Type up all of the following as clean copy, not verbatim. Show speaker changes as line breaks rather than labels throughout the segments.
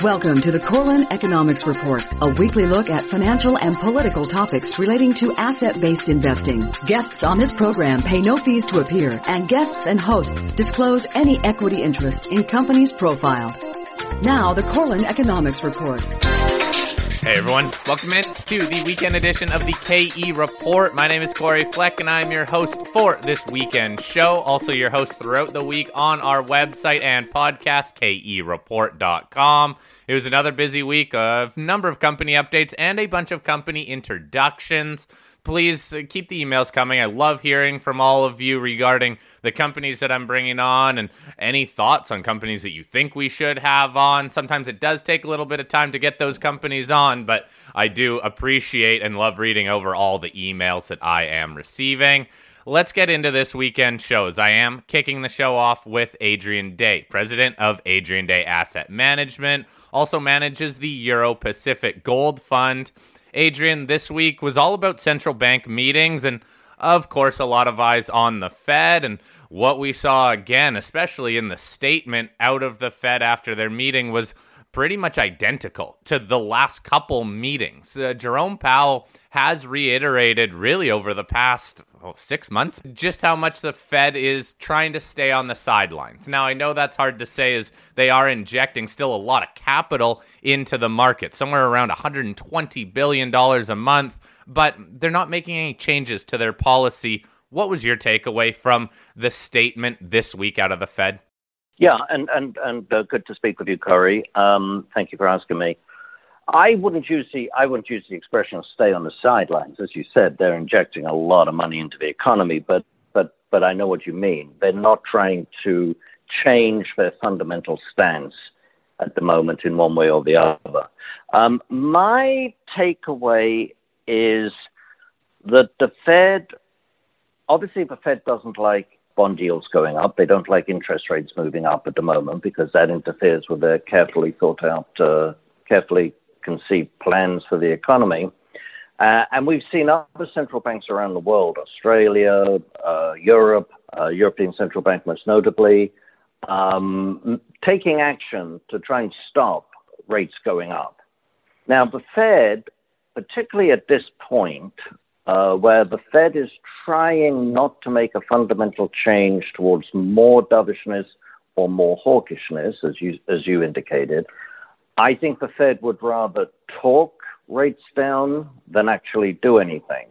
Welcome to the Corlin Economics Report, a weekly look at financial and political topics relating to asset-based investing. Guests on this program pay no fees to appear, and guests and hosts disclose any equity interest in companies profiled. Now, the Corlin Economics Report.
Hey everyone, welcome in to the weekend edition of the KE Report. My name is Corey Fleck and I'm your host for this weekend show. Also your host throughout the week on our website and podcast, kereport.com. It was another busy week of number of company updates and a bunch of company introductions. Please keep the emails coming. I love hearing from all of you regarding the companies that I'm bringing on and any thoughts on companies that you think we should have on. Sometimes it does take a little bit of time to get those companies on, but I do appreciate and love reading over all the emails that I am receiving. Let's get into this weekend shows. I am kicking the show off with Adrian Day, president of Adrian Day Asset Management, also manages the Euro-Pacific Gold Fund. Adrian, this week was all about central bank meetings and, of course, a lot of eyes on the Fed. And what we saw again, especially in the statement out of the Fed after their meeting, was pretty much identical to the last couple meetings. Jerome Powell has reiterated really over the past 6 months just how much the Fed is trying to stay on the sidelines. Now, I know that's hard to say as they are injecting still a lot of capital into the market, somewhere around $120 billion a month, but they're not making any changes to their policy. What was your takeaway from the statement this week out of the Fed?
Yeah, and good to speak with you, Corey. Thank you for asking me. I wouldn't use the expression "stay on the sidelines." As you said, they're injecting a lot of money into the economy, but I know what you mean. They're not trying to change their fundamental stance at the moment in one way or the other. My takeaway is that the Fed doesn't like bond yields going up. They don't like interest rates moving up at the moment because that interferes with their carefully thought out, carefully conceived plans for the economy. And we've seen other central banks around the world, Australia, Europe, European Central Bank most notably, taking action to try and stop rates going up. Now, the Fed, particularly at this point, where the Fed is trying not to make a fundamental change towards more dovishness or more hawkishness, as you indicated, I think the Fed would rather talk rates down than actually do anything.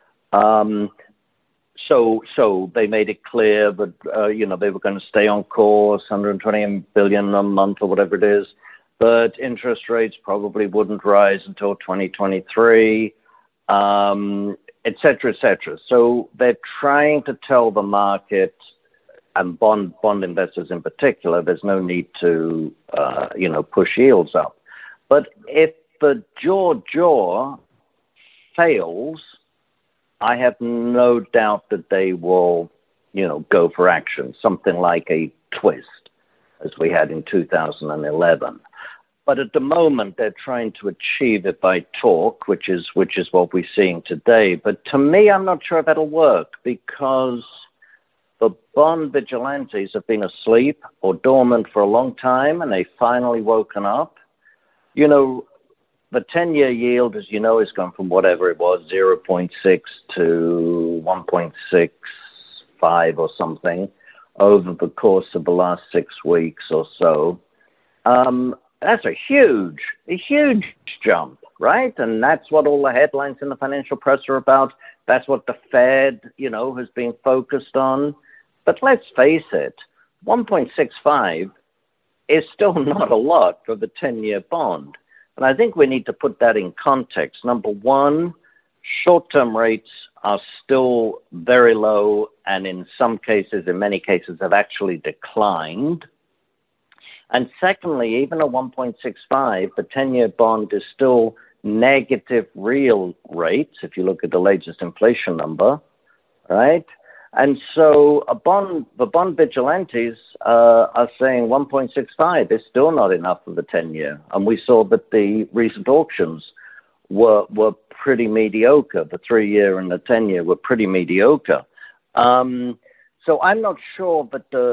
So they made it clear that they were going to stay on course, 120 billion a month or whatever it is, but interest rates probably wouldn't rise until 2023. Et cetera, et cetera. So they're trying to tell the market and bond investors in particular, there's no need to, push yields up. But if the jaw fails, I have no doubt that they will, go for action, something like a twist, as we had in 2011. But at the moment, they're trying to achieve it by talk, which is what we're seeing today. But to me, I'm not sure that'll work because the bond vigilantes have been asleep or dormant for a long time, and they finally woken up. The 10-year yield, as you know, has gone from whatever it was, 0.6 to 1.65 or something over the course of the last 6 weeks or so. That's a huge jump, right? And that's what all the headlines in the financial press are about. That's what the Fed, has been focused on. But let's face it, 1.65 is still not a lot for the 10-year bond. And I think we need to put that in context. Number one, short-term rates are still very low and in many cases, have actually declined. And secondly, even at 1.65, the 10-year bond is still negative real rates, if you look at the latest inflation number, right? And so the bond vigilantes are saying 1.65 is still not enough for the 10-year. And we saw that the recent auctions were pretty mediocre. The 3-year and the 10-year were pretty mediocre. So I'm not sure that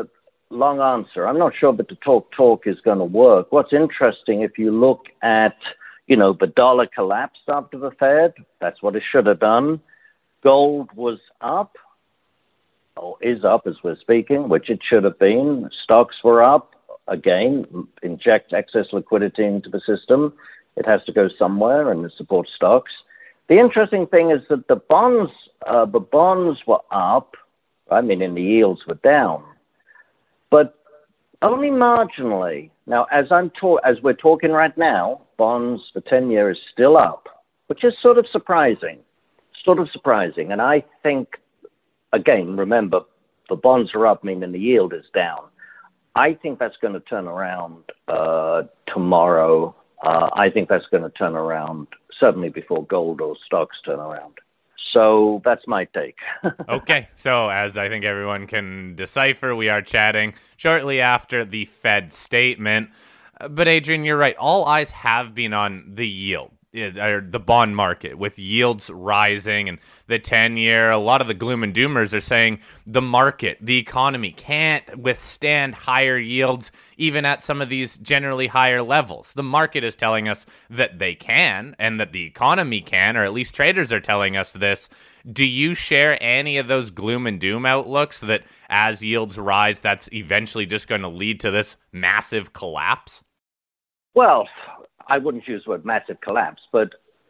long answer. I'm not sure, but the talk is going to work. What's interesting, if you look at, the dollar collapsed after the Fed. That's what it should have done. Gold was up, or is up as we're speaking, which it should have been. Stocks were up. Again, inject excess liquidity into the system. It has to go somewhere, and it supports stocks. The interesting thing is that the bonds were up. And the yields were down, but only marginally. Now, as we're talking right now, bonds for 10-year is still up, which is sort of surprising. And I think, again, remember, the bonds are up, meaning the yield is down. I think that's going to turn around tomorrow. I think that's going to turn around certainly before gold or stocks turn around. So that's my take.
Okay, so as I think everyone can decipher, we are chatting shortly after the Fed statement. But Adrian, you're right. All eyes have been on the yield, or the bond market, with yields rising and the 10-year. A lot of the gloom and doomers are saying the market, the economy can't withstand higher yields even at some of these generally higher levels. The market is telling us that they can and that the economy can, or at least traders are telling us this. Do you share any of those gloom and doom outlooks that as yields rise, that's eventually just going to lead to this massive collapse?
Well, I wouldn't use the word massive collapse, but,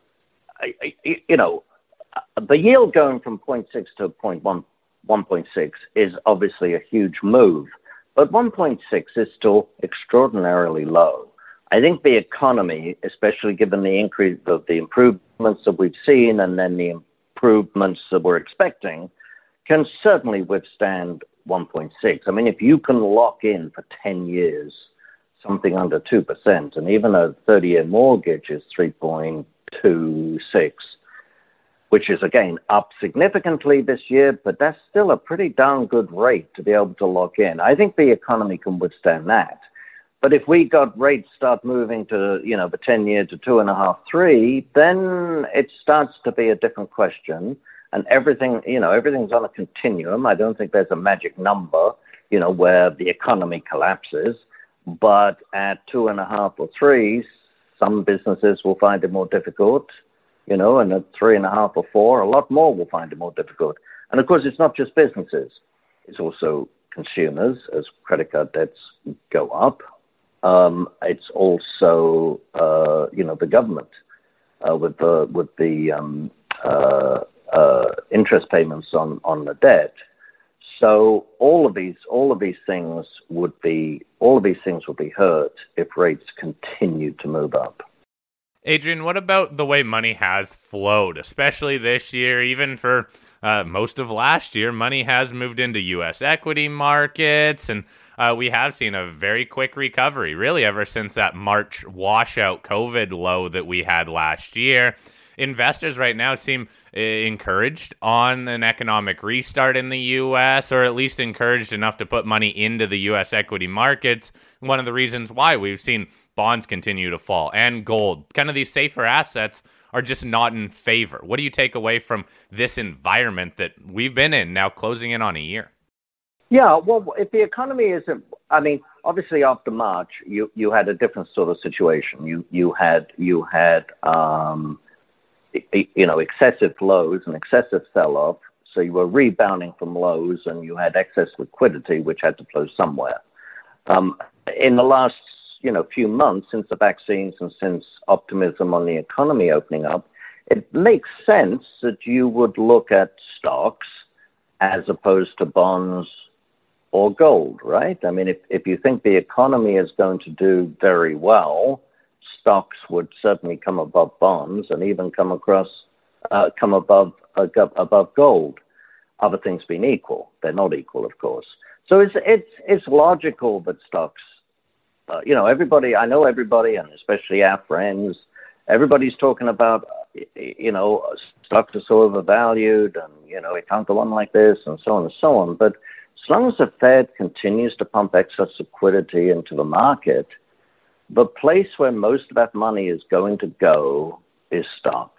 the yield going from 0.6 to 1.6 is obviously a huge move, but 1.6 is still extraordinarily low. I think the economy, especially given the increase of the improvements that we've seen and then the improvements that we're expecting, can certainly withstand 1.6. If you can lock in for 10 years, something under 2%, and even a 30-year mortgage is 3.26, which is, again, up significantly this year, but that's still a pretty darn good rate to be able to lock in. I think the economy can withstand that. But if we got rates start moving to, the 10-year to 2.5, 3, then it starts to be a different question. And everything's on a continuum. I don't think there's a magic number, where the economy collapses. But at 2.5 or 3, some businesses will find it more difficult, and at 3.5 or 4, a lot more will find it more difficult. And of course, it's not just businesses; it's also consumers as credit card debts go up. It's also, the government with the interest payments on the debt. So all of these things would be hurt if rates continue to move up.
Adrian, what about the way money has flowed, especially this year, even for most of last year? Money has moved into U.S. equity markets, and we have seen a very quick recovery, really, ever since that March washout COVID low that we had last year. Investors right now seem encouraged on an economic restart in the U.S., or at least encouraged enough to put money into the U.S. equity markets. One of the reasons why we've seen bonds continue to fall and gold, kind of these safer assets, are just not in favor. What do you take away from this environment that we've been in now closing in on a year?
Yeah, well, if the economy isn't, obviously after March, you had a different sort of situation. You had excessive lows and excessive sell-off. So you were rebounding from lows, and you had excess liquidity, which had to flow somewhere. In the last, few months since the vaccines and since optimism on the economy opening up, it makes sense that you would look at stocks as opposed to bonds or gold, right? If you think the economy is going to do very well, stocks would certainly come above bonds and even come above gold. Other things being equal, they're not equal, of course. So it's logical that stocks, everybody, I know everybody, and especially our friends, everybody's talking about, stocks are so overvalued, and it can't go on like this, and so on and so on. But as long as the Fed continues to pump excess liquidity into the market, the place where most of that money is going to go is stocks.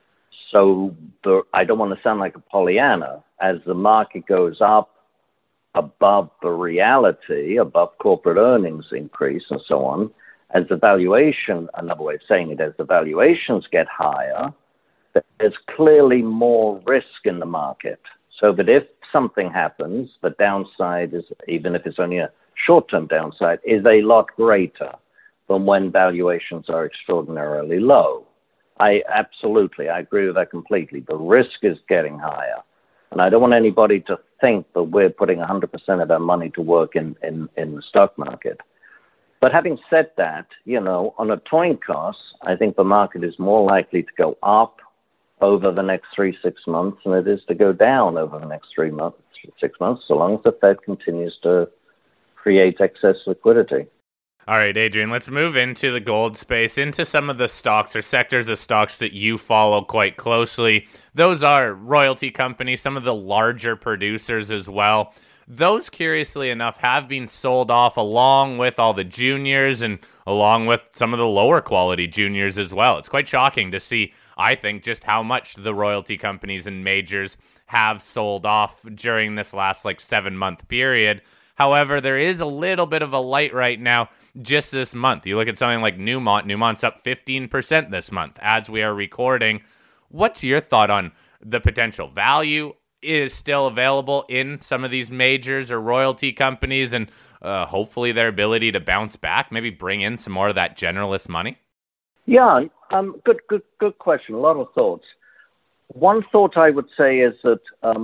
So I don't want to sound like a Pollyanna. As the market goes up, above the reality, above corporate earnings increase and so on, as the valuation, another way of saying it, as the valuations get higher, there's clearly more risk in the market. So that if something happens, the downside is, even if it's only a short-term downside, is a lot greater than when valuations are extraordinarily low. I agree with that completely. The risk is getting higher. And I don't want anybody to think that we're putting 100% of our money to work in the stock market. But having said that, on a towing cost, I think the market is more likely to go up over the next 3-6 months than it is to go down over the next 6 months, so long as the Fed continues to create excess liquidity.
All right, Adrian, let's move into the gold space, into some of the stocks or sectors of stocks that you follow quite closely. Those are royalty companies, some of the larger producers as well. Those, curiously enough, have been sold off along with all the juniors and along with some of the lower quality juniors as well. It's quite shocking to see, I think, just how much the royalty companies and majors have sold off during this last 7-month period. However, there is a little bit of a light right now just this month. You look at something like Newmont. Newmont's up 15% this month as we are recording. What's your thought on the potential value is still available in some of these majors or royalty companies, and hopefully their ability to bounce back, maybe bring in some more of that generalist money?
Yeah, good question. A lot of thoughts. One thought I would say is that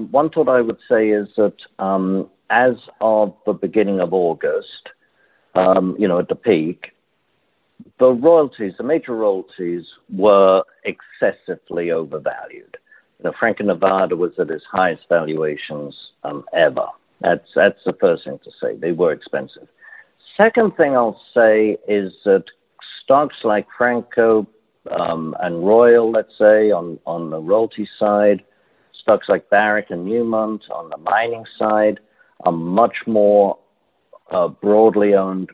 as of the beginning of August, at the peak, the major royalties were excessively overvalued. Franco-Nevada was at its highest valuations ever. That's the first thing to say. They were expensive. Second thing I'll say is that stocks like Franco and Royal, let's say, on the royalty side, stocks like Barrick and Newmont on the mining side are much more broadly owned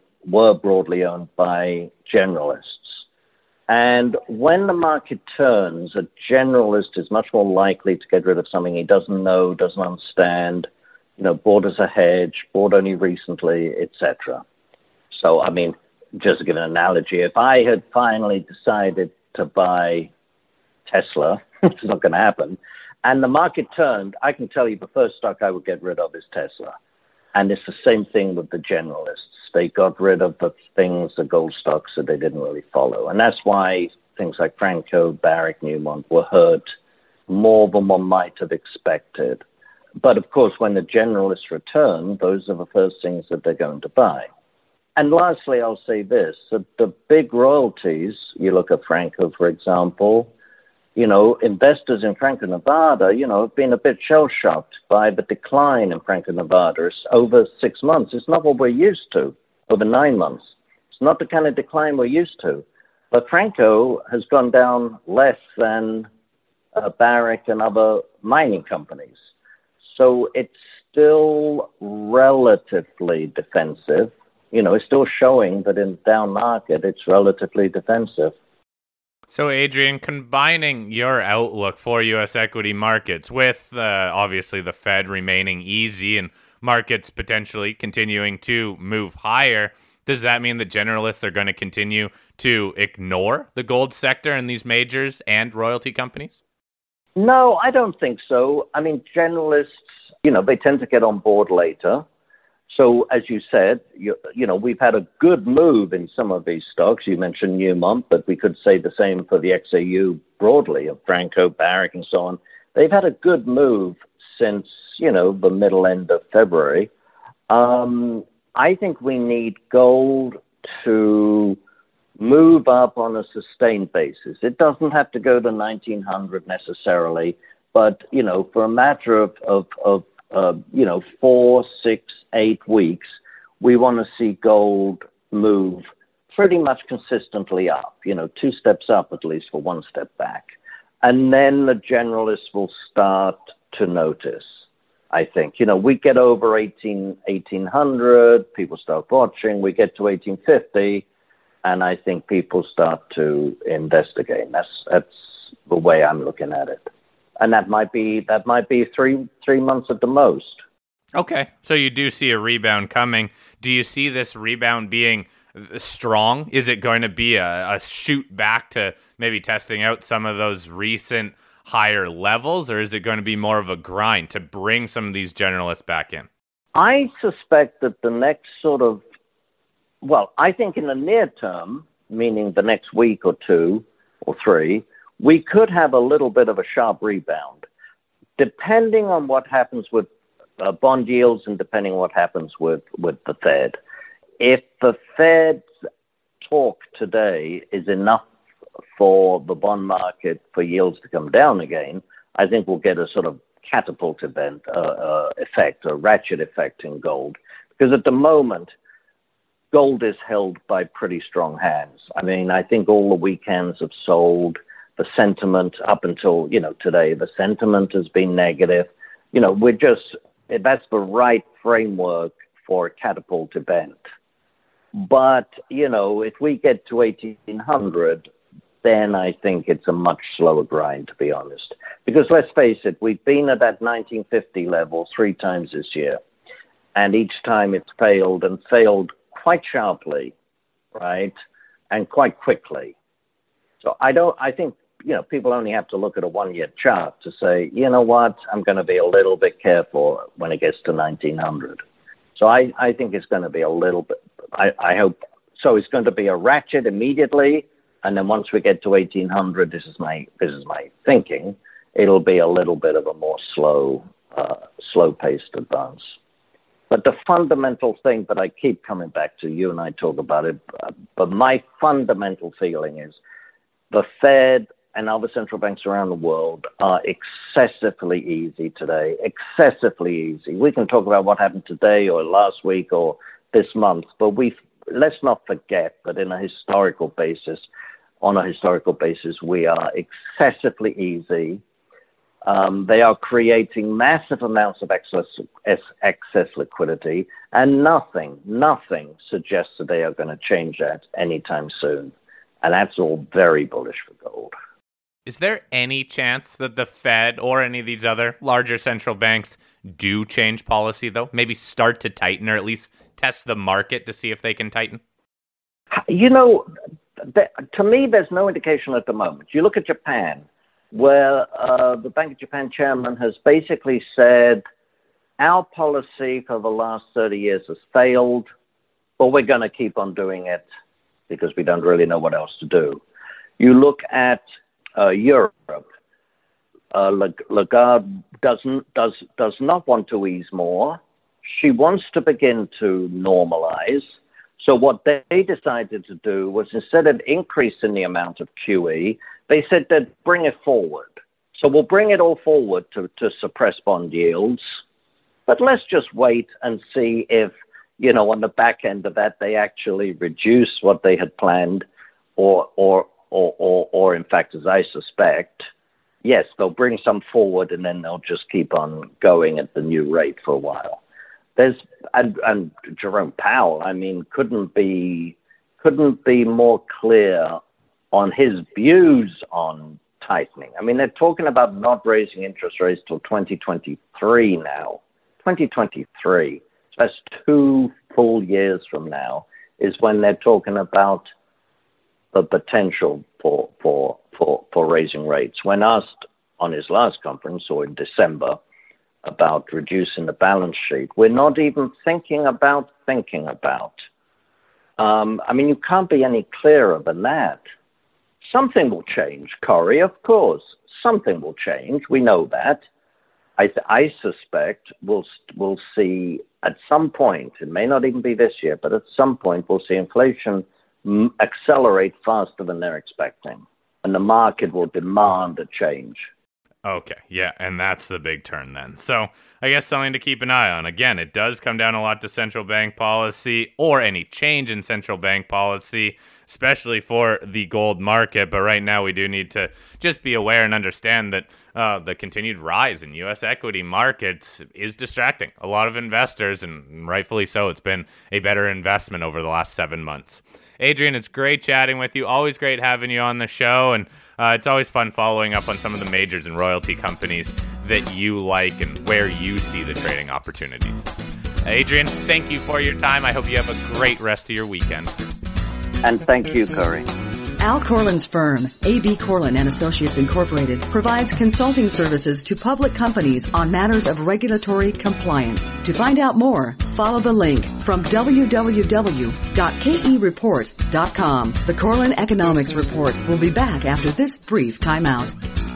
by generalists. And when the market turns, a generalist is much more likely to get rid of something he doesn't know, doesn't understand, bought as a hedge, bought only recently, etc. So, just to give an analogy, if I had finally decided to buy Tesla, which is not going to happen, and the market turned, I can tell you the first stock I would get rid of is Tesla. And it's the same thing with the generalists. They got rid of the gold stocks that they didn't really follow. And that's why things like Franco, Barrick, Newmont were hurt more than one might have expected. But of course, when the generalists return, those are the first things that they're going to buy. And lastly, I'll say this, that the big royalties, you look at Franco, for example, investors in Franco-Nevada, have been a bit shell-shocked by the decline in Franco-Nevada over 6 months. It's not what we're used to over 9 months. It's not the kind of decline we're used to. But Franco has gone down less than Barrick and other mining companies. So it's still relatively defensive. It's still showing that in down market, it's relatively defensive.
So, Adrian, combining your outlook for U.S. equity markets with, obviously, the Fed remaining easy and markets potentially continuing to move higher, does that mean that generalists are going to continue to ignore the gold sector and these majors and royalty companies?
No, I don't think so. Generalists, they tend to get on board later. So, as you said, we've had a good move in some of these stocks. You mentioned Newmont, but we could say the same for the XAU broadly, of Franco, Barrick, and so on. They've had a good move since, the middle end of February. I think we need gold to move up on a sustained basis. It doesn't have to go to 1900 necessarily, but, for a matter of 4, 6, 8 weeks, we want to see gold move pretty much consistently up, 2 steps up at least for 1 step back. And then the generalists will start to notice, I think. We get over 1800, people start watching, we get to 1850, and I think people start to investigate. That's the way I'm looking at it. And that might be 3 months at the most.
Okay, so you do see a rebound coming. Do you see this rebound being strong? Is it going to be a shoot back to maybe testing out some of those recent higher levels, or is it going to be more of a grind to bring some of these generalists back in?
I suspect that the next I think in the near term, meaning the next week or two or three, we could have a little bit of a sharp rebound, depending on what happens with bond yields and depending on what happens with the Fed. If the Fed's talk today is enough for the bond market for yields to come down again, I think we'll get a sort of catapult effect, a ratchet effect in gold. Because at the moment, gold is held by pretty strong hands. I mean, I think all the weekends have sold. The sentiment up until, today, the sentiment has been negative. That's the right framework for a catapult event. But, if we get to 1800, then I think it's a much slower grind, to be honest. Because let's face it, we've been at that 1950 level 3 times this year. And each time it's failed and failed quite sharply, right? And quite quickly. So I think, people only have to look at a 1-year chart to say, you know what, I'm going to be a little bit careful when it gets to 1900. So I think it's going to be a little bit, I hope, so it's going to be a ratchet immediately. And then once we get to 1800, this is my thinking, it'll be a little bit of a more slow-paced advance. But the fundamental thing that I keep coming back to, you and I talk about it, but my fundamental feeling is the Fed and other central banks around the world are excessively easy today, excessively easy. We can talk about what happened today or last week or this month, but let's not forget that on a historical basis, we are excessively easy. They are creating massive amounts of excess liquidity, and nothing suggests that they are going to change that anytime soon. And that's all very bullish for gold.
Is there any chance that the Fed or any of these other larger central banks do change policy, though? Maybe start to tighten, or at least test the market to see if they can tighten? To me, there's no indication at the moment. You look at Japan, where the Bank of Japan chairman has basically said, our policy for the last 30 years has failed, but we're going to keep on doing it because we don't really know what else to do. You look at Europe, Lagarde does not want to ease more. She wants to begin to normalize. So what they decided to do was, instead of increasing the amount of QE, they said they'd bring it forward. So we'll bring it all forward to suppress bond yields. But let's just wait and see if, on the back end of that, they actually reduce what they had planned, or in fact, as I suspect, yes, they'll bring some forward and then they'll just keep on going at the new rate for a while. And Jerome Powell, I mean, couldn't be more clear on his views on tightening. I mean, they're talking about not raising interest rates till 2023 now. 2023. So that's 2 full years from now is when they're talking about the potential for raising rates. When asked on his last conference, or in December, about reducing the balance sheet, we're not even thinking about. I mean, you can't be any clearer than that. Something will change, Corey, of course. Something will change. We know that. I suspect we'll see at some point, it may not even be this year, but at some point we'll see inflation accelerate faster than they're expecting. And the market will demand a change. Okay, yeah, and that's the big turn then. So I guess something to keep an eye on. Again, it does come down a lot to central bank policy or any change in central bank policy, especially for the gold market. But right now we do need to just be aware and understand that the continued rise in U.S. equity markets is distracting a lot of investors, and rightfully so. It's been a better investment over the last 7 months. Adrian, it's great chatting with you. Always great having you on the show, and it's always fun following up on some of the majors and royalty companies that you like and where you see the trading opportunities. Adrian, thank you for your time. I hope you have a great rest of your weekend.
And thank you, Corey.
Al Corlin's firm, A.B. Corlin and Associates Incorporated, provides consulting services to public companies on matters of regulatory compliance. To find out more, follow the link from www.kereport.com. The Corlin Economics Report will be back after this brief timeout.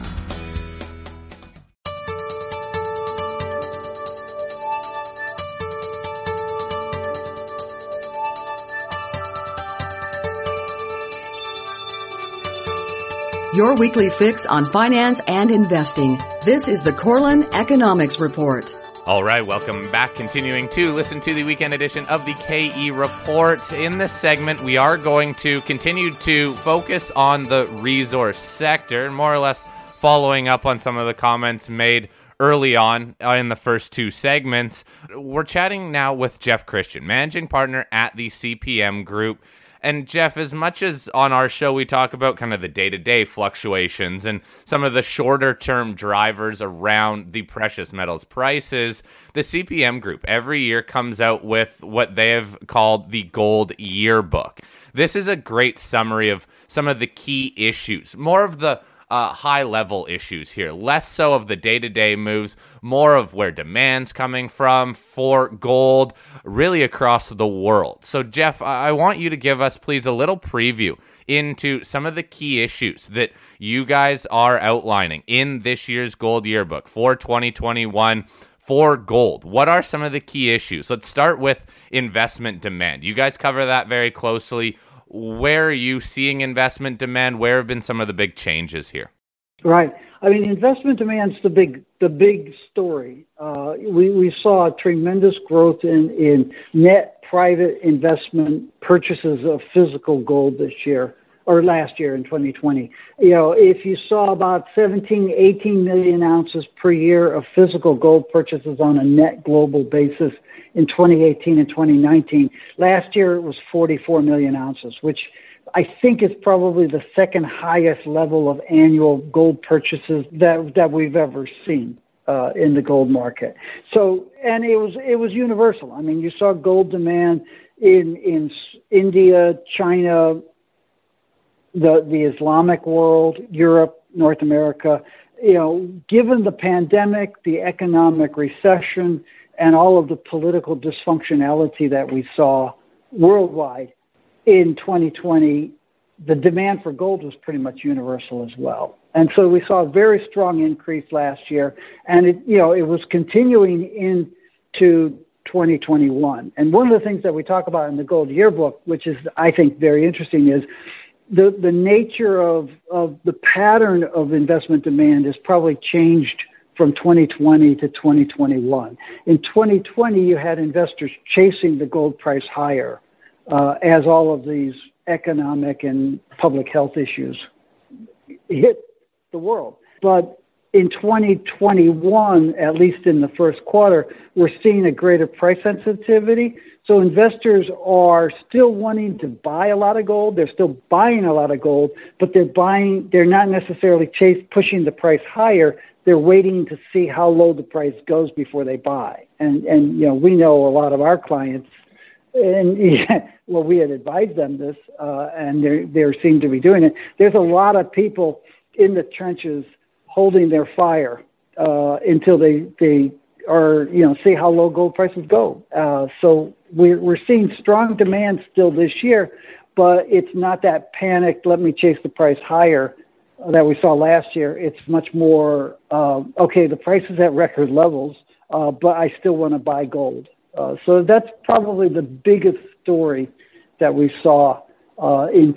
Your weekly fix on finance and investing. This is the Corlin Economics Report.
All right, welcome back. Continuing to listen to the weekend edition of the KE Report. In this segment, we are going to continue to focus on the resource sector, more or less following up on some of the comments made early on in the first two segments. We're chatting now with Jeff Christian, managing partner at the CPM Group. And Jeff, as much as on our show we talk about kind of the day-to-day fluctuations and some of the shorter-term drivers around the precious metals prices, the CPM Group every year comes out with what they have called the Gold Yearbook. This is a great summary of some of the key issues, more of the high-level issues here, less so of the day-to-day moves, more of where demand's coming from for gold, really across the world. So, Jeff, I want you to give us, please, a little preview into some of the key issues that you guys are outlining in this year's Gold Yearbook for 2021 for gold. What are some of the key issues? Let's start with investment demand. You guys cover that very closely. Where are you seeing investment demand? Where have been some of the big changes here?
Right. I mean, investment demand's the big story. We saw tremendous growth in net private investment purchases of physical gold this year, or last year in 2020. You know, if you saw about 17, 18 million ounces per year of physical gold purchases on a net global basis in 2018 and 2019, last year it was 44 million ounces, which I think is probably the second highest level of annual gold purchases that we've ever seen in the gold market. So, and it was universal. I mean, you saw gold demand in India, China, the Islamic world, Europe, North America. You know, given the pandemic, the economic recession, and all of the political dysfunctionality that we saw worldwide in 2020, the demand for gold was pretty much universal as well. And so we saw a very strong increase last year, and it was continuing into 2021. And one of the things that we talk about in the Gold Yearbook, which is, I think, very interesting, is the nature of the pattern of investment demand has probably changed from 2020 to 2021. In 2020, you had investors chasing the gold price higher as all of these economic and public health issues hit the world. But in 2021, at least in the first quarter, we're seeing a greater price sensitivity. So investors are still wanting to buy a lot of gold. They're still buying a lot of gold, but they're not necessarily pushing the price higher. They're waiting to see how low the price goes before they buy. And we know a lot of our clients, and well, we had advised them this, and they seem to be doing it. There's a lot of people in the trenches holding their fire until they are, see how low gold prices go. So we're seeing strong demand still this year, but it's not that panicked, let me chase the price higher that we saw last year. It's much more, okay, the price is at record levels, but I still want to buy gold. So that's probably the biggest story that we saw in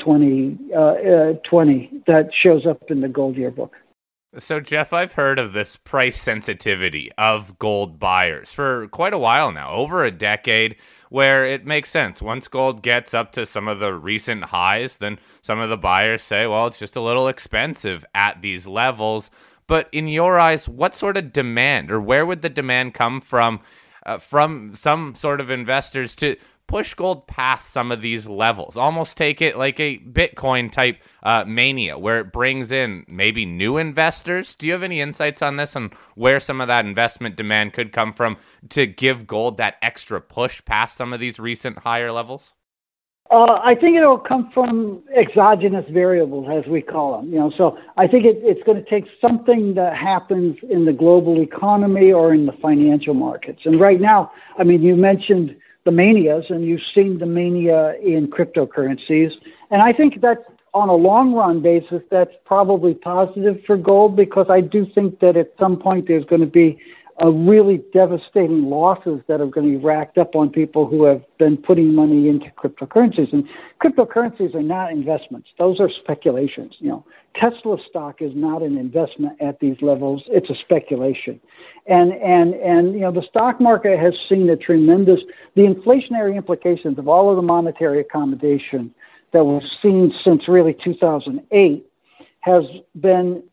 2020 that shows up in the Gold Yearbook.
So, Jeff, I've heard of this price sensitivity of gold buyers for quite a while now, over a decade, where it makes sense. Once gold gets up to some of the recent highs, then some of the buyers say, well, it's just a little expensive at these levels. But in your eyes, what sort of demand, or where would the demand come from some sort of investors to push gold past some of these levels? Almost take it like a Bitcoin type mania where it brings in maybe new investors. Do you have any insights on this, on where some of that investment demand could come from to give gold that extra push past some of these recent higher levels?
I think it'll come from exogenous variables, as we call them. So I think it's going to take something that happens in the global economy or in the financial markets. And right now, I mean, you mentioned the manias, and you've seen the mania in cryptocurrencies. And I think that on a long run basis, that's probably positive for gold, because I do think that at some point there's going to be really devastating losses that are going to be racked up on people who have been putting money into cryptocurrencies. And cryptocurrencies are not investments. Those are speculations. Tesla stock is not an investment at these levels. It's a speculation. And the stock market has seen the inflationary implications of all of the monetary accommodation that we've seen since really 2008 has been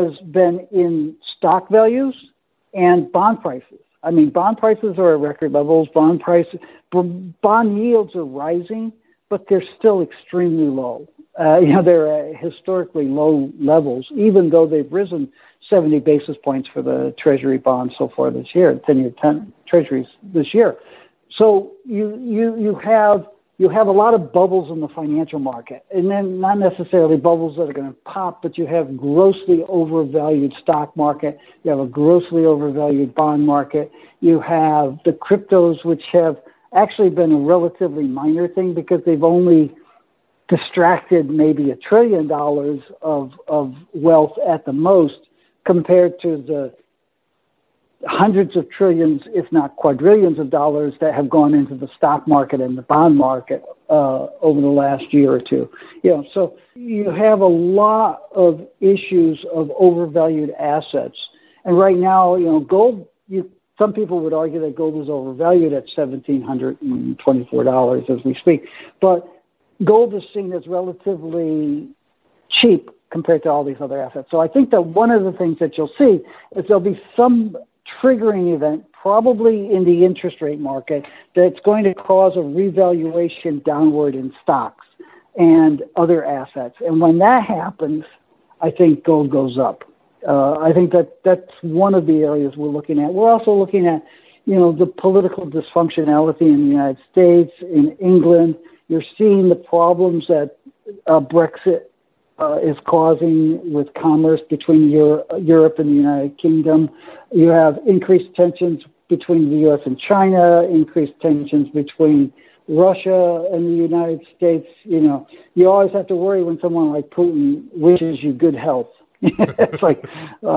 in stock values and bond prices. I mean, bond prices are at record levels. Bond yields are rising, but they're still extremely low. They're at historically low levels, even though they've risen 70 basis points for the Treasury bonds so far this year, 10-year Treasuries this year. So you have a lot of bubbles in the financial market, and then not necessarily bubbles that are going to pop, but you have grossly overvalued stock market. You have a grossly overvalued bond market. You have the cryptos, which have actually been a relatively minor thing because they've only distracted maybe $1 trillion of wealth at the most, compared to the hundreds of trillions, if not quadrillions of dollars that have gone into the stock market and the bond market over the last year or two. So you have a lot of issues of overvalued assets. And right now, gold, some people would argue that gold is overvalued at $1,724 as we speak. But gold is seen as relatively cheap compared to all these other assets. So I think that one of the things that you'll see is there'll be some triggering event, probably in the interest rate market, that's going to cause a revaluation downward in stocks and other assets. And when that happens, I think gold goes up. I think that's one of the areas we're looking at. We're also looking at, the political dysfunctionality in the United States, in England. You're seeing the problems that Brexit is causing with commerce between Europe and the United Kingdom. You have increased tensions between the U.S. and China, increased tensions between Russia and the United States. You always have to worry when someone like Putin wishes you good health. It's like,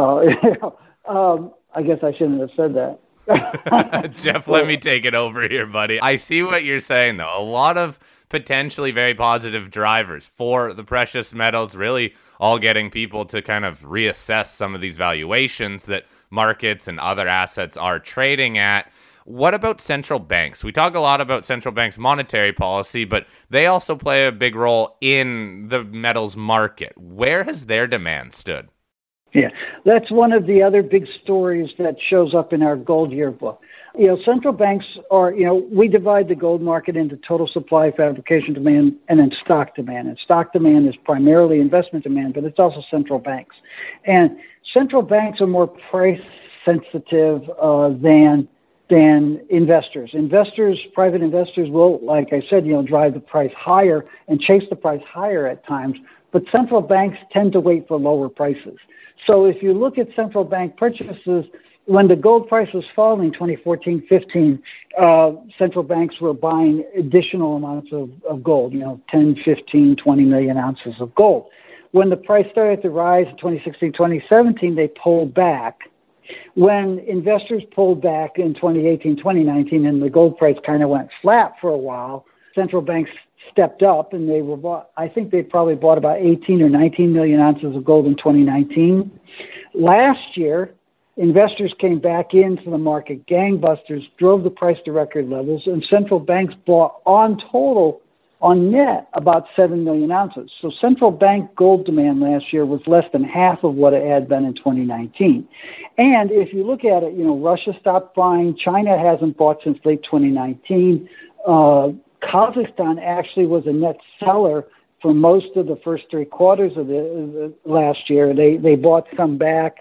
I guess I shouldn't have said that.
Jeff, let me take it over here, buddy. I see what you're saying, though. A lot of potentially very positive drivers for the precious metals, really all getting people to kind of reassess some of these valuations that markets and other assets are trading at. What about central banks? We talk a lot about central banks' monetary policy, but they also play a big role in the metals market. Where has their demand stood?
Yeah, that's one of the other big stories that shows up in our gold yearbook. Central banks are, we divide the gold market into total supply, fabrication demand, and then stock demand. And stock demand is primarily investment demand, but it's also central banks. And central banks are more price sensitive than investors. Private investors will, like I said, drive the price higher and chase the price higher at times. But central banks tend to wait for lower prices. So if you look at central bank purchases, when the gold price was falling 2014-15, central banks were buying additional amounts of gold, 10, 15, 20 million ounces of gold. When the price started to rise in 2016-2017, they pulled back. When investors pulled back in 2018, 2019, and the gold price kind of went flat for a while, central banks stepped up, and I think they probably bought about 18 or 19 million ounces of gold in 2019. Last year, investors came back into the market, gangbusters, drove the price to record levels, and central banks bought on net, about 7 million ounces. So central bank gold demand last year was less than half of what it had been in 2019. And if you look at it, Russia stopped buying. China hasn't bought since late 2019. Kazakhstan actually was a net seller for most of the first 3 quarters of the last year. They bought some back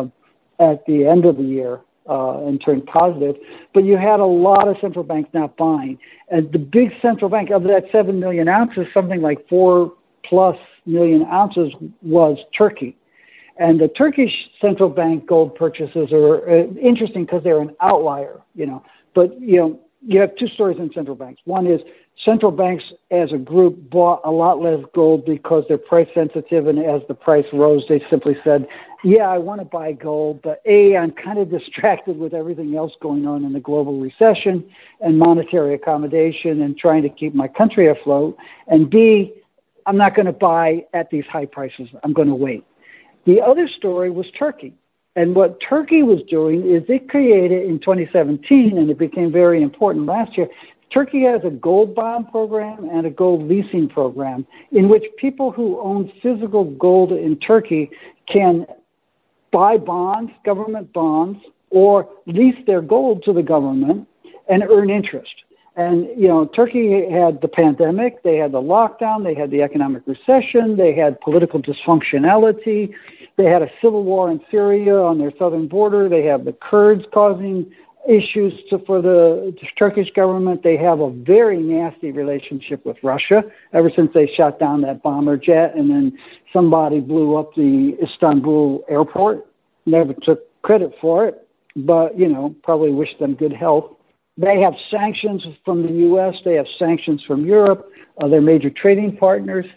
at the end of the year and turned positive. But you had a lot of central banks not buying. And the big central bank of that 7 million ounces, something like 4+ million ounces was Turkey. And the Turkish central bank gold purchases are interesting because they're an outlier, But, you have 2 stories in central banks. One is central banks as a group bought a lot less gold because they're price sensitive. And as the price rose, they simply said, yeah, I want to buy gold, but A, I'm kind of distracted with everything else going on in the global recession and monetary accommodation and trying to keep my country afloat. And B, I'm not going to buy at these high prices. I'm going to wait. The other story was Turkey. And what Turkey was doing is it created in 2017, and it became very important last year, Turkey has a gold bond program and a gold leasing program in which people who own physical gold in Turkey can buy bonds, government bonds, or lease their gold to the government and earn interest. And, Turkey had the pandemic, they had the lockdown, they had the economic recession, they had political dysfunctionality, they had a civil war in Syria on their southern border, they have the Kurds causing issues for the Turkish government. They have a very nasty relationship with Russia ever since they shot down that bomber jet and then somebody blew up the Istanbul airport. Never took credit for it, but, probably wish them good health. They have sanctions from the U.S. They have sanctions from Europe. They're major trading partners.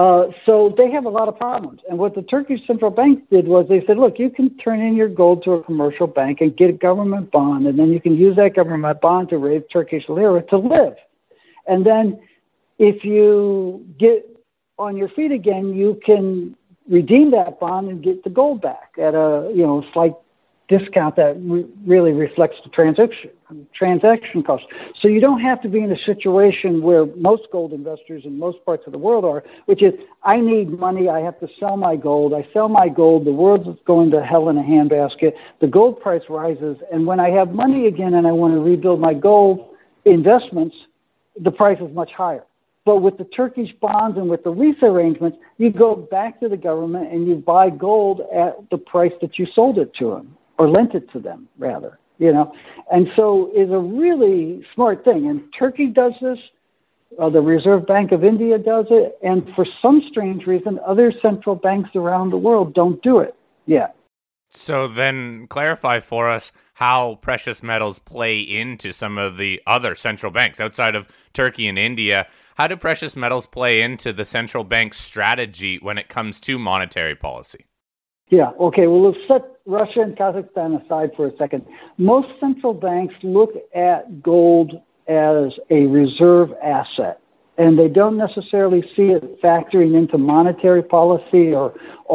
So they have a lot of problems. And what the Turkish central bank did was they said, look, you can turn in your gold to a commercial bank and get a government bond, and then you can use that government bond to raise Turkish lira to live. And then if you get on your feet again, you can redeem that bond and get the gold back at a slight discount that really reflects the transaction cost. So you don't have to be in a situation where most gold investors in most parts of the world are, which is, I need money, I have to sell my gold. I sell my gold, the world's going to hell in a handbasket. The gold price rises, and when I have money again and I want to rebuild my gold investments, the price is much higher. But with the Turkish bonds and with the lease arrangements, you go back to the government and you buy gold at the price that you sold it to them, or lent it to them, rather, And so it's a really smart thing. And Turkey does this. The Reserve Bank of India does it. And for some strange reason, other central banks around the world don't do it yet.
So then clarify for us how precious metals play into some of the other central banks outside of Turkey and India. How do precious metals play into the central bank's strategy when it comes to monetary policy?
Yeah, okay, well, let's set Russia and Kazakhstan aside for a second. Most central banks look at gold as a reserve asset, and they don't necessarily see it factoring into monetary policy or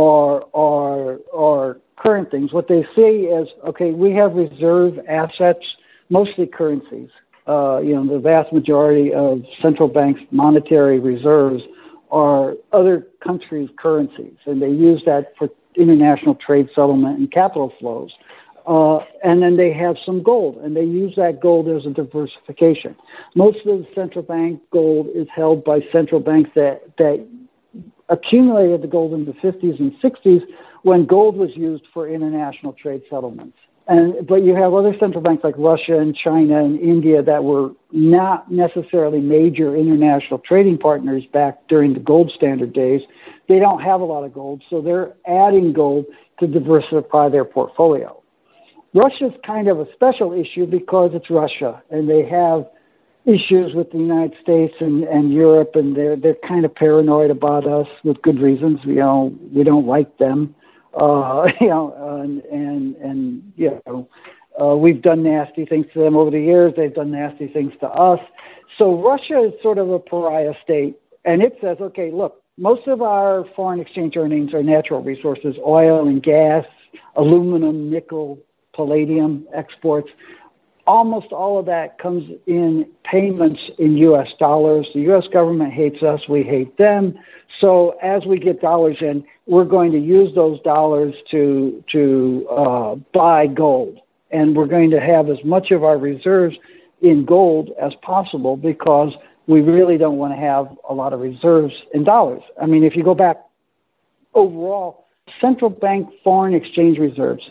current things. What they see is, okay, we have reserve assets, mostly currencies. The vast majority of central banks' monetary reserves are other countries' currencies, and they use that for international trade settlement and capital flows. And then they have some gold, and they use that gold as a diversification. Most of the central bank gold is held by central banks that accumulated the gold in the 50s and 60s when gold was used for international trade settlements. But you have other central banks like Russia and China and India that were not necessarily major international trading partners back during the gold standard days. They don't have a lot of gold, so they're adding gold to diversify their portfolio. Russia's kind of a special issue because it's Russia, and they have issues with the United States and Europe, and they're kind of paranoid about us with good reasons. We don't like them. We've done nasty things to them over the years. They've done nasty things to us. So Russia is sort of a pariah state, and it says, okay, look, most of our foreign exchange earnings are natural resources, oil and gas, aluminum, nickel, palladium exports. Almost all of that comes in payments in U.S. dollars. The U.S. government hates us. We hate them. So as we get dollars in, we're going to use those dollars to buy gold. And we're going to have as much of our reserves in gold as possible because we really don't want to have a lot of reserves in dollars. I mean, if you go back overall, central bank foreign exchange reserves,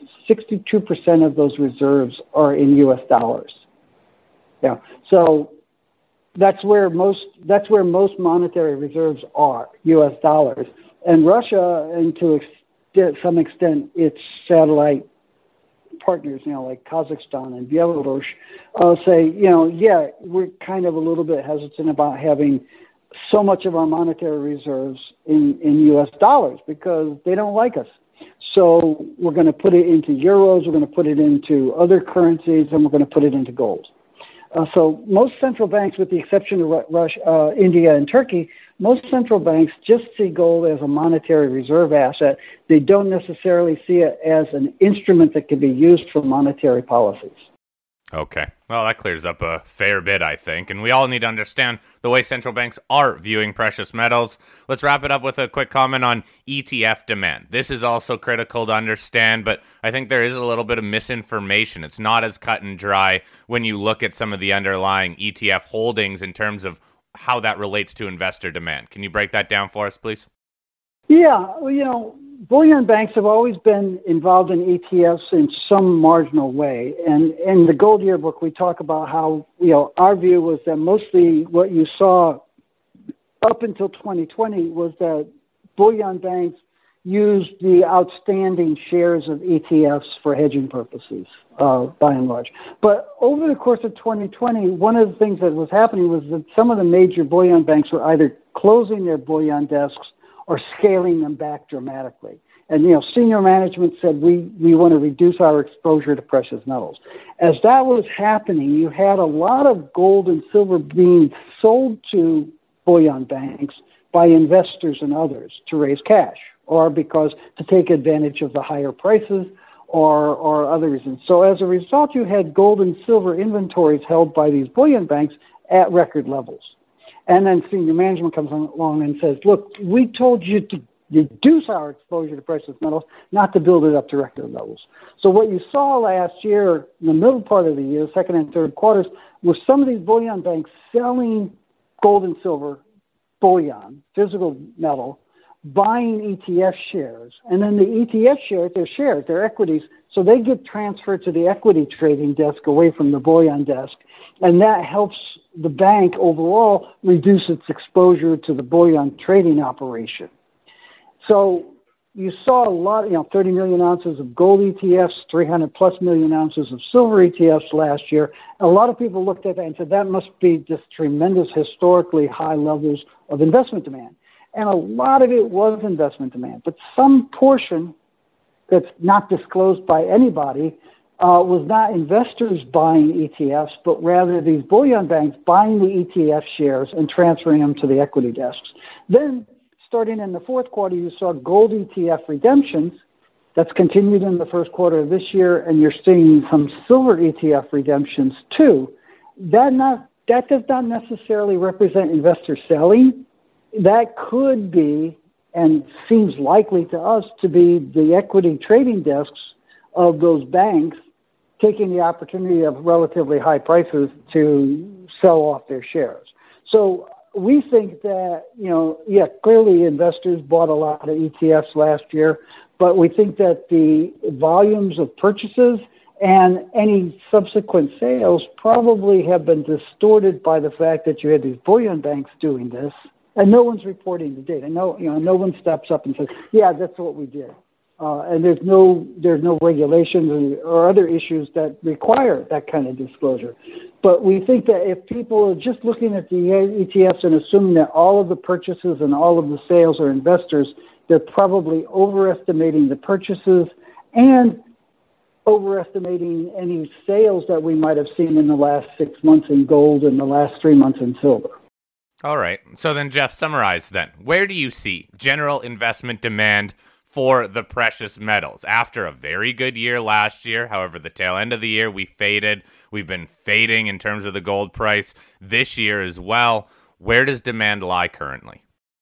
62% of those reserves are in U.S. dollars. Yeah, so that's where most monetary reserves are, U.S. dollars. And Russia, and to some extent, its satellite partners, like Kazakhstan and Belarus, say, we're kind of a little bit hesitant about having so much of our monetary reserves in U.S. dollars because they don't like us. So we're going to put it into euros, we're going to put it into other currencies, and we're going to put it into gold. So most central banks, with the exception of Russia, India, and Turkey, most central banks just see gold as a monetary reserve asset. They don't necessarily see it as an instrument that can be used for monetary policies.
Okay. Well, that clears up a fair bit, I think. And we all need to understand the way central banks are viewing precious metals. Let's wrap it up with a quick comment on ETF demand. This is also critical to understand, but I think there is a little bit of misinformation. It's not as cut and dry when you look at some of the underlying ETF holdings in terms of how that relates to investor demand. Can you break that down for us, please?
Yeah, well, bullion banks have always been involved in ETFs in some marginal way. And in the Gold Yearbook, we talk about how, our view was that mostly what you saw up until 2020 was that bullion banks used the outstanding shares of ETFs for hedging purposes, by and large. But over the course of 2020, one of the things that was happening was that some of the major bullion banks were either closing their bullion desks or scaling them back dramatically. And, senior management said, we want to reduce our exposure to precious metals. As that was happening, you had a lot of gold and silver being sold to bullion banks by investors and others to raise cash, or because to take advantage of the higher prices or other reasons. So as a result, you had gold and silver inventories held by these bullion banks at record levels. And then senior management comes along and says, look, we told you to reduce our exposure to precious metals, not to build it up to record levels. So what you saw last year, in the middle part of the year, second and third quarters, was some of these bullion banks selling gold and silver bullion, physical metal, buying ETF shares. And then the ETF shares, their equities, so they get transferred to the equity trading desk away from the bullion desk. And that helps the bank overall reduce its exposure to the bullion trading operation. So you saw a lot, 30 million ounces of gold ETFs, 300 plus million ounces of silver ETFs last year. A lot of people looked at that and said that must be just tremendous historically high levels of investment demand. And a lot of it was investment demand, but some portion that's not disclosed by anybody was not investors buying ETFs, but rather these bullion banks buying the ETF shares and transferring them to the equity desks. Then, starting in the fourth quarter, you saw gold ETF redemptions. That's continued in the first quarter of this year, and you're seeing some silver ETF redemptions too. That does not necessarily represent investor selling. That could be, and seems likely to us, to be the equity trading desks of those banks taking the opportunity of relatively high prices to sell off their shares. So we think that, clearly investors bought a lot of ETFs last year, but we think that the volumes of purchases and any subsequent sales probably have been distorted by the fact that you had these bullion banks doing this, and no one's reporting the data. No one steps up and says, yeah, that's what we did. And there's no regulations or other issues that require that kind of disclosure. But we think that if people are just looking at the ETFs and assuming that all of the purchases and all of the sales are investors, they're probably overestimating the purchases and overestimating any sales that we might have seen in the last 6 months in gold and the last 3 months in silver.
All right. So then, Jeff, summarize then. Where do you see general investment demand for the precious metals after a very good year last year? However, the tail end of the year, we faded. We've been fading in terms of the gold price this year as well. Where does demand lie currently?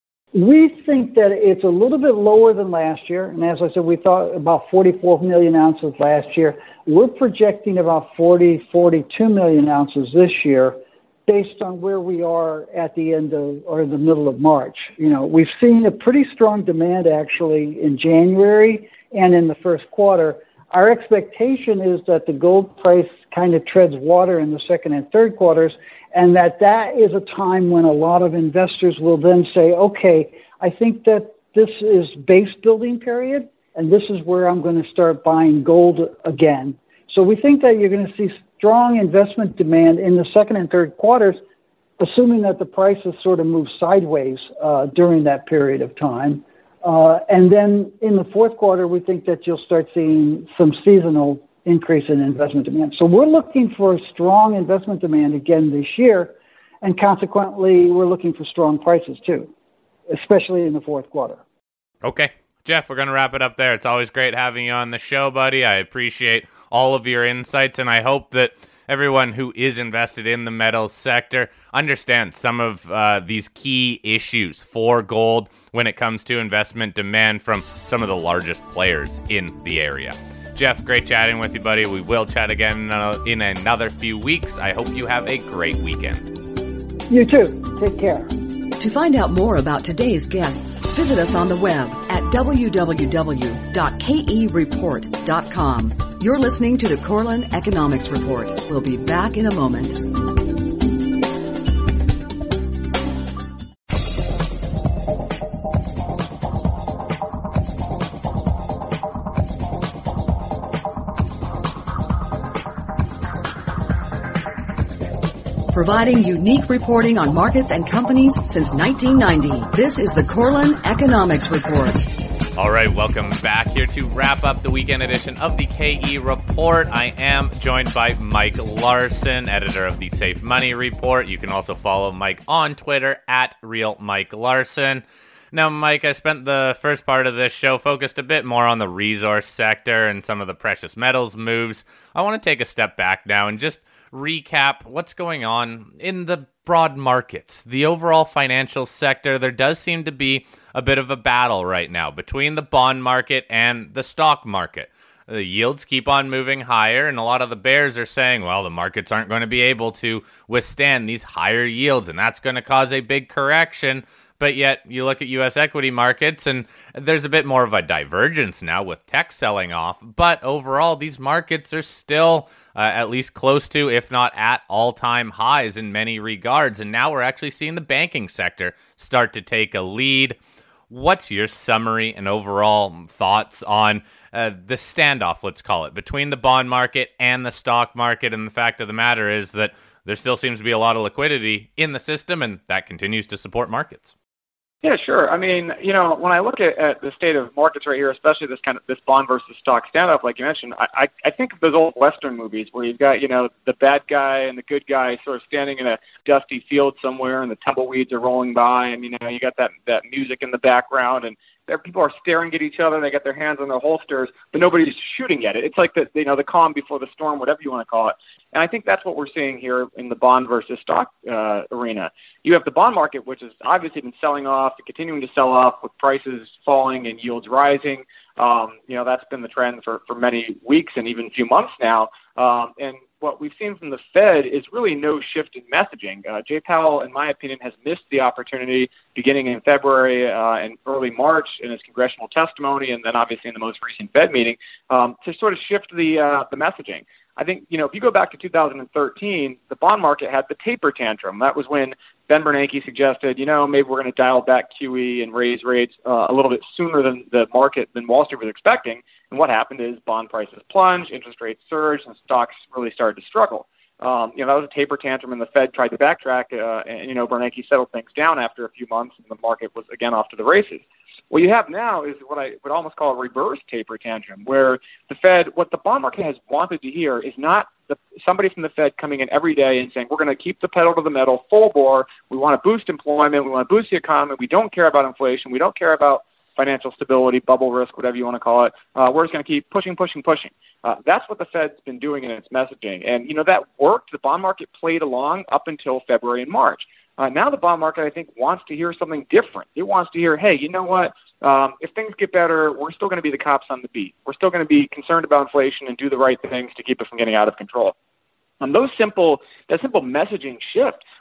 We think that it's a little bit lower than last year. And as I said, we thought about 44 million ounces last year. We're projecting about 42 million ounces this year. based on where we are at the end of or the middle of March. We've seen a pretty strong demand actually in January and in the first quarter. Our expectation is that the gold price kind of treads water in the second and third quarters, and that is a time when a lot of investors will then say, okay, I think that this is base building period, and this is where I'm going to start buying gold again. So we think that you're going to see strong investment demand in the second and third quarters, assuming that the prices sort of move sideways during that period of time. And then in the fourth quarter, we think that you'll start seeing some seasonal increase in investment demand. So we're looking for strong investment demand again this year, and consequently, we're looking for strong prices too, especially in the fourth quarter.
Okay. Jeff, we're going to wrap it up there. It's always great having you on the show, buddy. I appreciate all of your insights, and I hope that everyone who is invested in the metals sector understands some of these key issues for gold when it comes to investment demand from some of the largest players in the area. Jeff, great chatting with you, buddy. We will chat again in another few weeks. I hope you have a great weekend.
You too. Take care.
To find out more about today's guests, visit us on the web at www.kereport.com. You're listening to the Korelin Economics Report. We'll be back in a moment. Providing unique reporting on markets and companies since 1990. This is the Korelin Economics Report.
All right, welcome back here to wrap up the weekend edition of the KE Report. I am joined by Mike Larson, editor of the Safe Money Report. You can also follow Mike on Twitter at RealMikeLarson. Now, Mike, I spent the first part of this show focused a bit more on the resource sector and some of the precious metals moves. I want to take a step back now and just recap what's going on in the broad markets. The overall financial sector, there does seem to be a bit of a battle right now between the bond market and the stock market. The yields keep on moving higher, and a lot of the bears are saying, well, the markets aren't going to be able to withstand these higher yields, and that's going to cause a big correction. But yet, you look at U.S. equity markets, and there's a bit more of a divergence now with tech selling off. But overall, these markets are still at least close to, if not at, all-time highs in many regards. And now we're actually seeing the banking sector start to take a lead. What's your summary and overall thoughts on the standoff, let's call it, between the bond market and the stock market? And the fact of the matter is that there still seems to be a lot of liquidity in the system, and that continues to support markets.
Yeah, sure. I mean, when I look at the state of markets right here, especially this bond versus stock standoff, like you mentioned, I think of those old Western movies where you've got, the bad guy and the good guy sort of standing in a dusty field somewhere, and the tumbleweeds are rolling by, and, you got that music in the background, and people are staring at each other, they got their hands on their holsters, but nobody's shooting at it. It's like the calm before the storm, whatever you want to call it. And I think that's what we're seeing here in the bond versus stock arena. You have the bond market, which has obviously been selling off and continuing to sell off with prices falling and yields rising. That's been the trend for many weeks and even a few months now. And what we've seen from the Fed is really no shift in messaging. Jay Powell, in my opinion, has missed the opportunity beginning in February and early March in his congressional testimony, and then obviously in the most recent Fed meeting, to sort of shift the messaging. I think, if you go back to 2013, the bond market had the taper tantrum. That was when Ben Bernanke suggested, maybe we're going to dial back QE and raise rates a little bit sooner than than Wall Street was expecting. And what happened is bond prices plunged, interest rates surged, and stocks really started to struggle. That was a taper tantrum, and the Fed tried to backtrack, and Bernanke settled things down after a few months, and the market was again off to the races. What you have now is what I would almost call a reverse taper tantrum, where what the bond market has wanted to hear is not somebody from the Fed coming in every day and saying, we're going to keep the pedal to the metal, full bore, we want to boost employment, we want to boost the economy, we don't care about inflation, we don't care about financial stability, bubble risk, whatever you want to call it. We're just going to keep pushing. That's what the Fed's been doing in its messaging. And, that worked. The bond market played along up until February and March. Now the bond market, I think, wants to hear something different. It wants to hear, hey, you know what? If things get better, we're still going to be the cops on the beat. We're still going to be concerned about inflation and do the right things to keep it from getting out of control. That simple messaging shift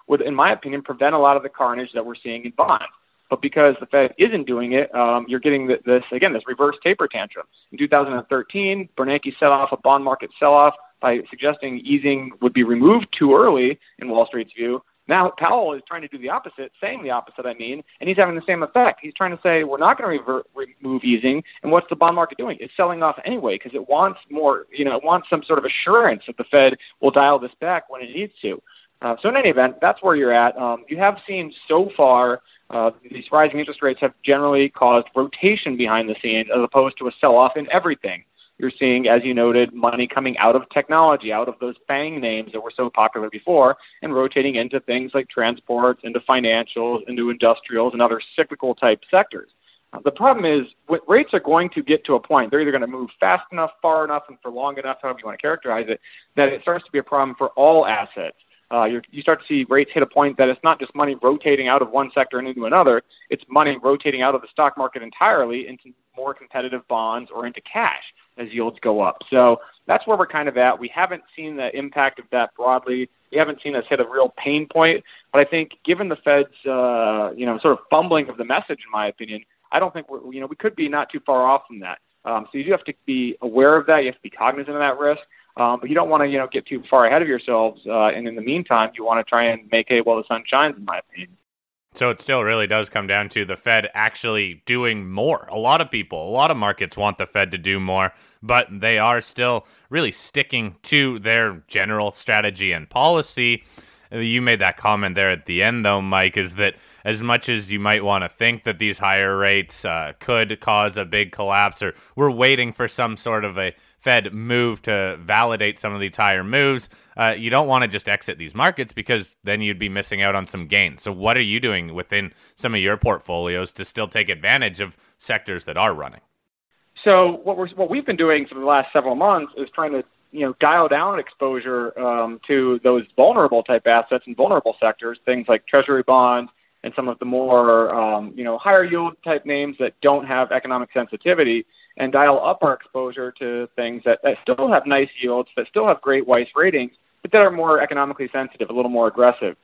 would, in my opinion, prevent a lot of the carnage that we're seeing in bonds. But because the Fed isn't doing it, you're getting this reverse taper tantrum. In 2013, Bernanke set off a bond market sell-off by suggesting easing would be removed too early in Wall Street's view. Now Powell is trying to do the opposite, saying the opposite, and he's having the same effect. He's trying to say we're not going to remove easing, and what's the bond market doing? It's selling off anyway because it wants more, it wants some sort of assurance that the Fed will dial this back when it needs to. So in any event, that's where you're at. You have seen so far these rising interest rates have generally caused rotation behind the scenes as opposed to a sell-off in everything. You're seeing, as you noted, money coming out of technology, out of those FANG names that were so popular before, and rotating into things like transports, into financials, into industrials, and other cyclical type sectors. The problem is rates are going to get to a point. They're either going to move fast enough, far enough, and for long enough, however you want to characterize it, that it starts to be a problem for all assets. You start to see rates hit a point that it's not just money rotating out of one sector and into another. It's money rotating out of the stock market entirely into more competitive bonds or into cash as yields go up. So that's where we're kind of at. We haven't seen the impact of that broadly. We haven't seen us hit a real pain point. But I think given the Fed's, sort of fumbling of the message, in my opinion, I don't think we could be not too far off from that. So you do have to be aware of that. You have to be cognizant of that risk. But you don't want to, get too far ahead of yourselves. And in the meantime, you want to try and make hay while the sun shines, in my opinion.
So it still really does come down to the Fed actually doing more. A lot of markets want the Fed to do more, but they are still really sticking to their general strategy and policy. You made that comment there at the end, though, Mike, is that as much as you might want to think that these higher rates could cause a big collapse, or we're waiting for some sort of a Fed move to validate some of these higher moves, you don't want to just exit these markets because then you'd be missing out on some gains. So what are you doing within some of your portfolios to still take advantage of sectors that are running?
So what we've been doing for the last several months is trying to dial down exposure to those vulnerable type assets and vulnerable sectors, things like treasury bonds and some of the more, higher yield type names that don't have economic sensitivity, and dial up our exposure to things that still have nice yields, that still have great Weiss ratings, but that are more economically sensitive, a little more aggressive.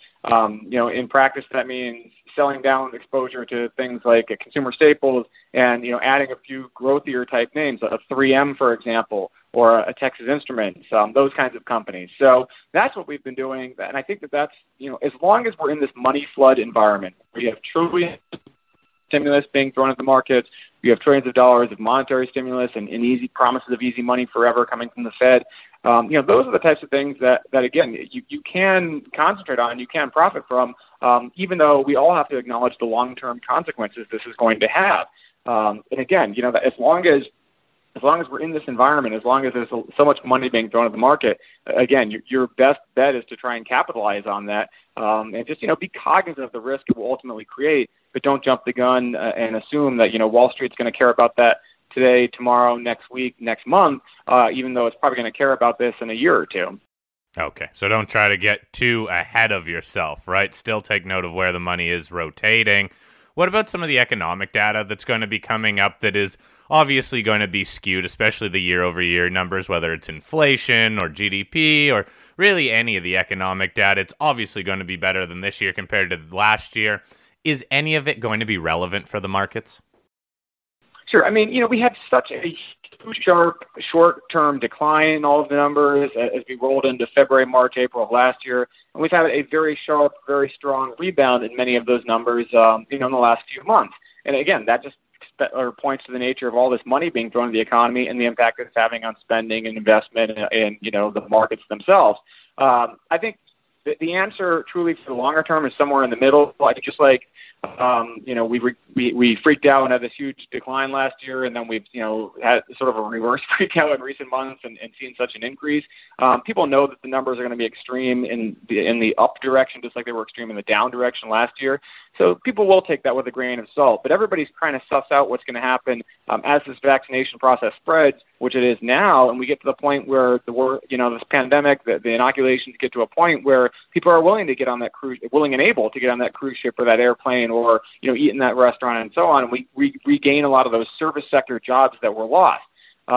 In practice, that means selling down exposure to things like consumer staples and, adding a few growthier type names, a 3M, for example, or a Texas Instruments, those kinds of companies. So that's what we've been doing. And I think that's, as long as we're in this money flood environment, we have trillions of stimulus being thrown at the markets, we have trillions of dollars of monetary stimulus and easy promises of easy money forever coming from the Fed. Those are the types of things that again, you can concentrate on, you can profit from, even though we all have to acknowledge the long-term consequences this is going to have. And again, as long as we're in this environment, as long as there's so much money being thrown at the market, again, your best bet is to try and capitalize on that, and just, be cognizant of the risk it will ultimately create, but don't jump the gun and assume that, Wall Street's going to care about that today, tomorrow, next week, next month, even though it's probably going to care about this in a year or two.
Okay, so don't try to get too ahead of yourself, right? Still take note of where the money is rotating. What about some of the economic data that's going to be coming up that is obviously going to be skewed, especially the year-over-year numbers, whether it's inflation or GDP or really any of the economic data? It's obviously going to be better than this year compared to last year. Is any of it going to be relevant for the markets?
Sure. I mean, we had such a sharp short-term decline in all of the numbers as we rolled into February, March, April of last year. And we've had a very sharp, very strong rebound in many of those numbers, in the last few months. And again, that just points to the nature of all this money being thrown into the economy and the impact it's having on spending and investment and the markets themselves. I think the answer truly for the longer term is somewhere in the middle. I think just like, we freaked out and had this huge decline last year, and then we've, had sort of a reverse freak out in recent months and seen such an increase. People know that the numbers are going to be extreme in the up direction, just like they were extreme in the down direction last year. So people will take that with a grain of salt, but everybody's trying to suss out what's going to happen as this vaccination process spreads, which it is now, and we get to the point where this pandemic, the inoculations get to a point where people are willing and able to get on that cruise ship or that airplane or, eat in that restaurant and so on. And we regain a lot of those service sector jobs that were lost.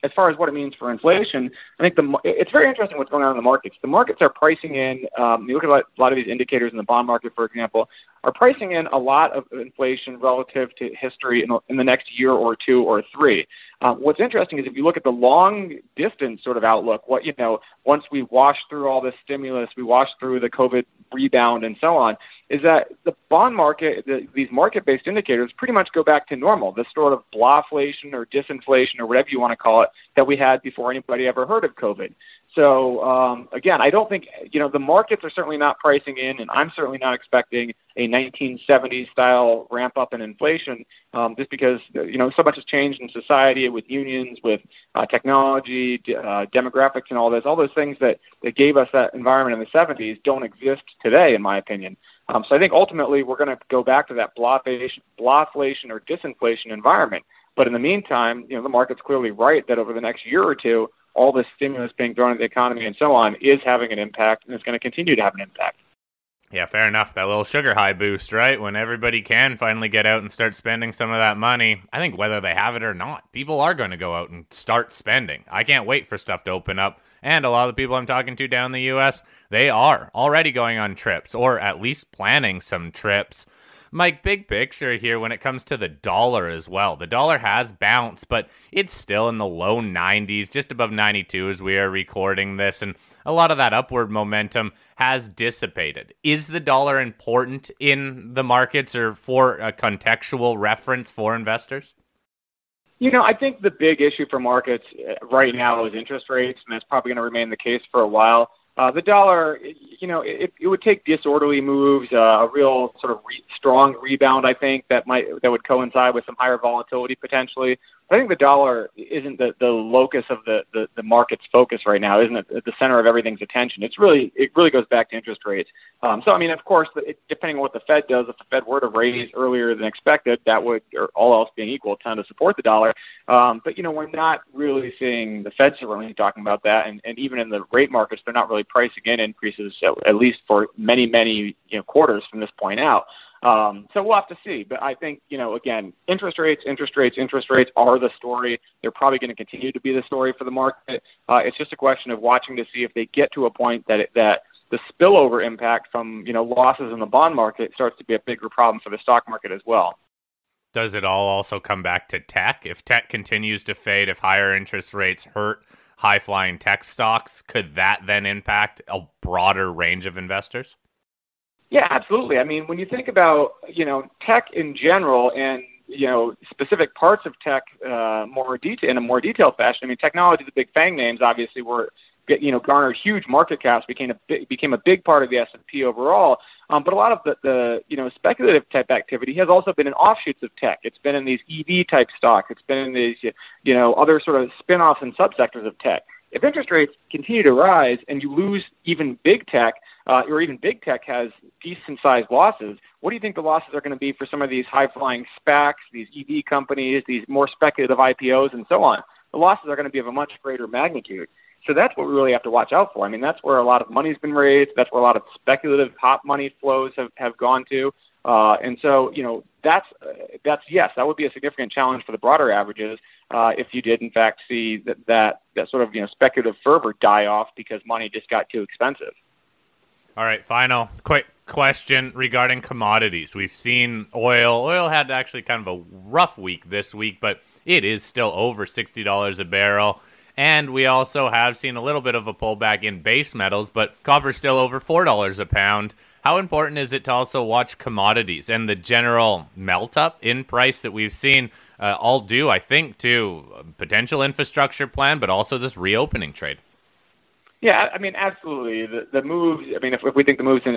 as far as what it means for inflation, I think it's very interesting what's going on in the markets. The markets are pricing in, you look at a lot of these indicators in the bond market, for example, are pricing in a lot of inflation relative to history in the next year or two or three. What's interesting is if you look at the long distance sort of outlook, once we wash through all this stimulus, we wash through the COVID rebound and so on, is that the bond market, these market-based indicators pretty much go back to normal, the sort of blahflation or disinflation or whatever you want to call it that we had before anybody ever heard of COVID. So, again, I don't think, the markets are certainly not pricing in, and I'm certainly not expecting a 1970s style ramp up in inflation, just because, so much has changed in society with unions, with technology, demographics and all those things that gave us that environment in the 70s don't exist today, in my opinion. So I think ultimately we're going to go back to that blahflation or disinflation environment. But in the meantime, the market's clearly right that over the next year or two, all this stimulus being thrown at the economy and so on is having an impact, and it's going to continue to have an impact.
Yeah, fair enough. That little sugar high boost, right? When everybody can finally get out and start spending some of that money, I think whether they have it or not, people are going to go out and start spending. I can't wait for stuff to open up. And a lot of the people I'm talking to down in the U.S., they are already going on trips or at least planning some trips. Mike, big picture here when it comes to the dollar as well. The dollar has bounced, but it's still in the low 90s, just above 92 as we are recording this, and a lot of that upward momentum has dissipated. Is the dollar important in the markets or for a contextual reference for investors?
I think the big issue for markets right now is interest rates, and that's probably going to remain the case for a while. The dollar, it would take disorderly moves, a real sort of strong rebound, I think, that would coincide with some higher volatility potentially. I think the dollar isn't the locus of the market's focus right now, isn't it? At the center of everything's attention. It really goes back to interest rates. So, I mean, of course, depending on what the Fed does, if the Fed were to raise earlier than expected, that would, or all else being equal, tend to support the dollar. But, we're not really seeing the Fed certainly talking about that. And even in the rate markets, they're not really pricing in increases, at least for many, many quarters from this point out. So we'll have to see. But I think, again, interest rates are the story. They're probably going to continue to be the story for the market. It's just a question of watching to see if they get to a point that the spillover impact from, losses in the bond market starts to be a bigger problem for the stock market as well.
Does it all also come back to tech? If tech continues to fade, if higher interest rates hurt high-flying tech stocks, could that then impact a broader range of investors?
Yeah, absolutely. I mean, when you think about, tech in general and, specific parts of tech in a more detailed fashion, I mean, technology, the big FANG names obviously garnered huge market caps, became a big part of the S&P overall. But a lot of the speculative type activity has also been in offshoots of tech. It's been in these EV type stocks. It's been in these, other sort of spin-offs and subsectors of tech. If interest rates continue to rise and you lose even big tech, or even big tech has decent-sized losses, what do you think the losses are going to be for some of these high-flying SPACs, these EV companies, these more speculative IPOs, and so on? The losses are going to be of a much greater magnitude. So that's what we really have to watch out for. I mean, that's where a lot of money's been raised. That's where a lot of speculative hot money flows have gone to. And so, that's yes, that would be a significant challenge for the broader averages if you did, in fact, see that sort of, speculative fervor die off because money just got too expensive.
All right, final quick question regarding commodities. We've seen oil. Oil had actually kind of a rough week this week, but it is still over $60 a barrel. And we also have seen a little bit of a pullback in base metals, but copper's still over $4 a pound. How important is it to also watch commodities and the general melt-up in price that we've seen all due, I think, to a potential infrastructure plan, but also this reopening trade?
Yeah, I mean, absolutely. The moves, I mean, if we think the moves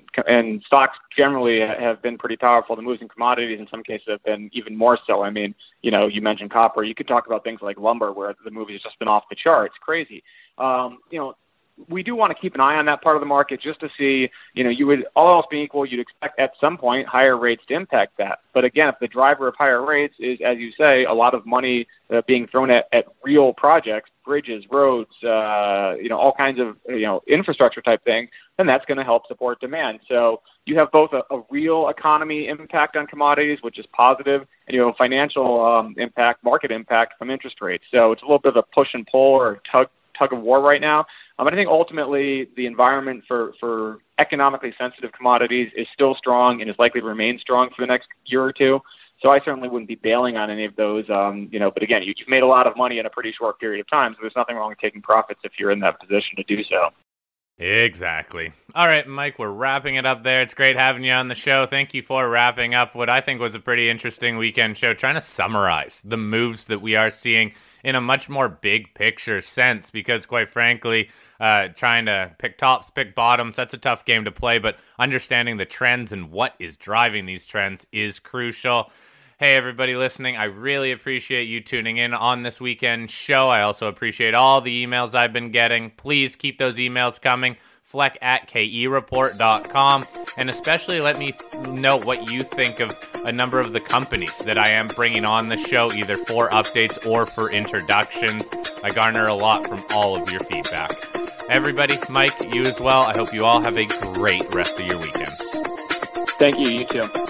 in stocks generally have been pretty powerful, the moves in commodities in some cases have been even more so. I mean, you mentioned copper. You could talk about things like lumber where the move has just been off the charts. Crazy. we do want to keep an eye on that part of the market just to see, you would, all else being equal, you'd expect at some point higher rates to impact that. But again, if the driver of higher rates is, as you say, a lot of money being thrown at real projects, bridges, roads, all kinds of, infrastructure type things, then that's going to help support demand. So you have both a real economy impact on commodities, which is positive, and financial impact, market impact from interest rates. So it's a little bit of a push and pull or tug of war right now. But I think ultimately the environment for economically sensitive commodities is still strong and is likely to remain strong for the next year or two. So I certainly wouldn't be bailing on any of those, but again, you've made a lot of money in a pretty short period of time, so there's nothing wrong with taking profits if you're in that position to do so.
Exactly. All right, Mike, we're wrapping it up there. It's great having you on the show. Thank you for wrapping up what I think was a pretty interesting weekend show, trying to summarize the moves that we are seeing in a much more big picture sense, because quite frankly, trying to pick tops, pick bottoms, that's a tough game to play, but understanding the trends and what is driving these trends is crucial. Hey, everybody listening, I really appreciate you tuning in on this weekend show. I also appreciate all the emails I've been getting. Please keep those emails coming, fleck@kereport.com, and especially let me know what you think of a number of the companies that I am bringing on the show, either for updates or for introductions. I garner a lot from all of your feedback. Everybody, Mike, you as well. I hope you all have a great rest of your weekend.
Thank you. You too.